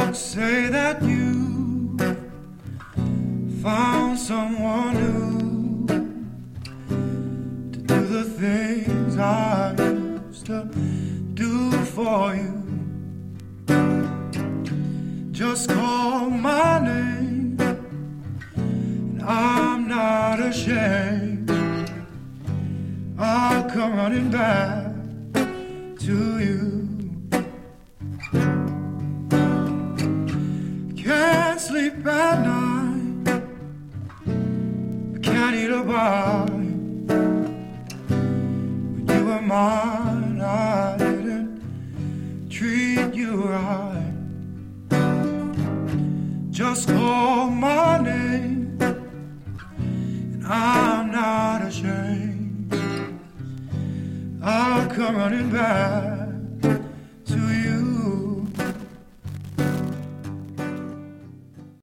Say that you found someone new to do the things I used to do for you. Just call my name, and I'm not ashamed. I'll come running back to you. Can't sleep at night, I can't eat a bite. When you were mine, I didn't treat you right. Just call my name, and I'm not ashamed. I'll come running back